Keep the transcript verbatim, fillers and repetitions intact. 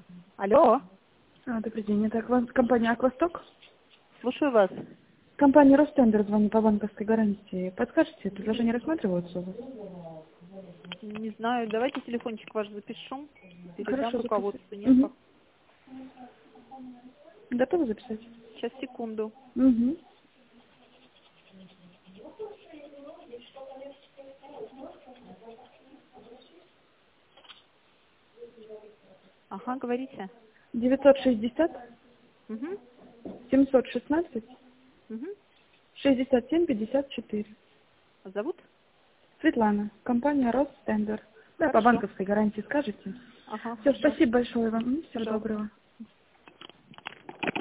Алло. А, добрый день, это Аква- компания «Аквасток». Слушаю вас. Компания «Ростендер» звонит по банковской гарантии. Подскажите, предложения рассматриваются у вас? Не знаю, давайте телефончик ваш запишу. Передам Хорошо, руководству. записывайте. Нет, Угу. пох- Готовы записать? Сейчас, секунду. Угу. Ага, говорите. девятьсот шестьдесят Угу. семьсот шестнадцать Угу. шестьдесят семь пятьдесят четыре. Зовут? Светлана, компания «Ростендер». Да, по Хорошо. банковской гарантии скажете. Ага, Все, хорошо. спасибо большое вам. Всего Пожалуйста. доброго.